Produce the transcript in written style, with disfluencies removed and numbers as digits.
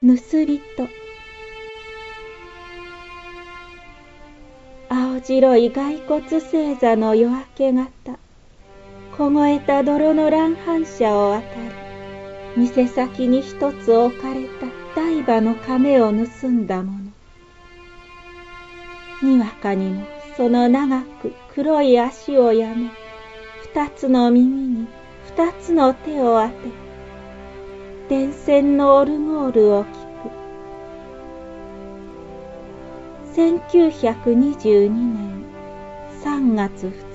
ぬすりと青白い骸骨星座の夜明け方、凍えた泥の乱反射を渡り、店先に一つ置かれた台場の亀を盗んだもの。にわかにもその長く黒い足をやめ、二つの耳に二つの手を当て、電線のオルゴールを聞く。1922年3月2日。